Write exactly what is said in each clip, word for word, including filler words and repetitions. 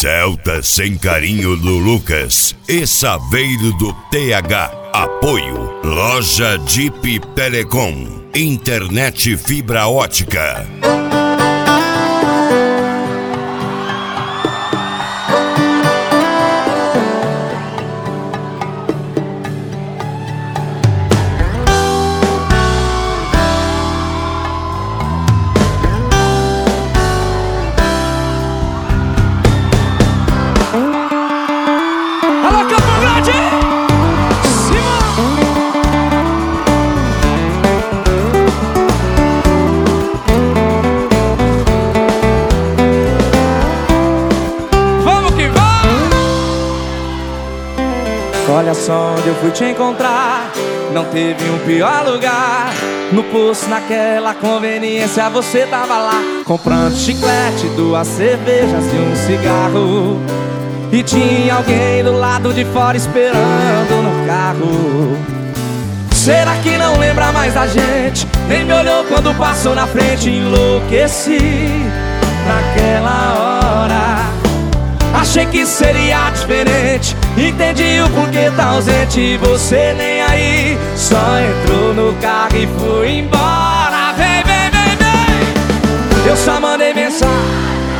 Celta Sem Carinho do Lucas e Saveiro do T H. Apoio Loja Jeep Telecom, internet fibra ótica. Olha só onde eu fui te encontrar, não teve um pior lugar. No posto, naquela conveniência, você tava lá comprando chiclete, duas cervejas e um cigarro. E tinha alguém do lado de fora esperando no carro. Será que não lembra mais da gente? Nem me olhou quando passou na frente, enlouqueci naquela hora. Achei que seria diferente, entendi o porquê tá ausente e você nem aí. Só entrou no carro e foi embora. Vem, vem, vem, vem. Eu só mandei mensagem.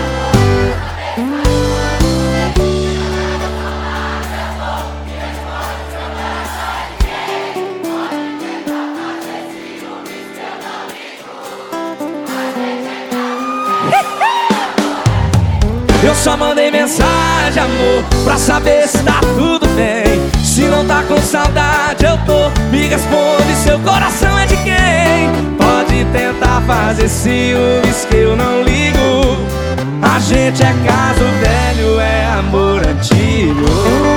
Eu só mandei mensagem, amor, pra saber se tá tudo bem. Se não tá com saudade, eu tô. Me responde, seu coração é de quem? Pode tentar fazer ciúmes que eu não ligo. A gente é caso velho, é amor antigo.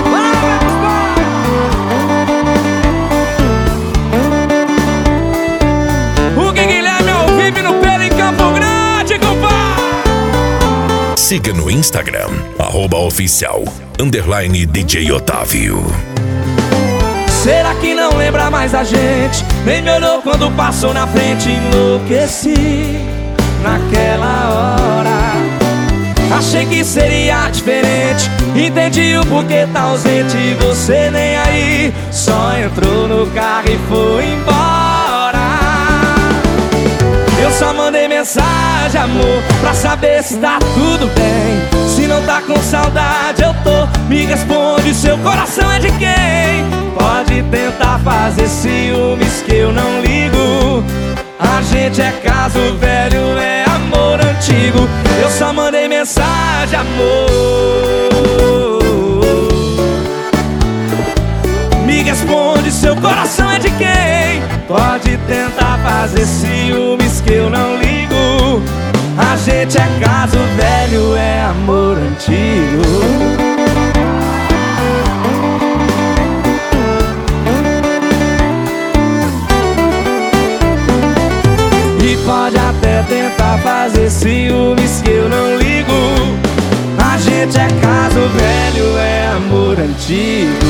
O Gui Guilherme ao vivo no pelo em Campo Grande, compadre. Siga no Instagram, arroba oficial, underline D J Otávio. Será que não lembra mais da gente? Nem me olhou quando passou na frente, enlouqueci naquela hora. Achei que seria diferente, entendi o porquê tá ausente e você nem aí. Só entrou no carro e foi embora. Eu só mandei mensagem, amor, pra saber se tá tudo bem. Se não tá com saudade, eu tô. Me responde, seu coração é de quem? Pode tentar fazer ciúmes que eu não ligo. A gente é caso velho, é amor antigo. Eu só mandei mensagem, amor. Me responde, seu coração é de quem? Pode tentar fazer ciúmes que eu não ligo. A gente é caso velho, é amor antigo. E pode até tentar fazer ciúmes que eu não ligo. A gente é caso velho, é amor antigo.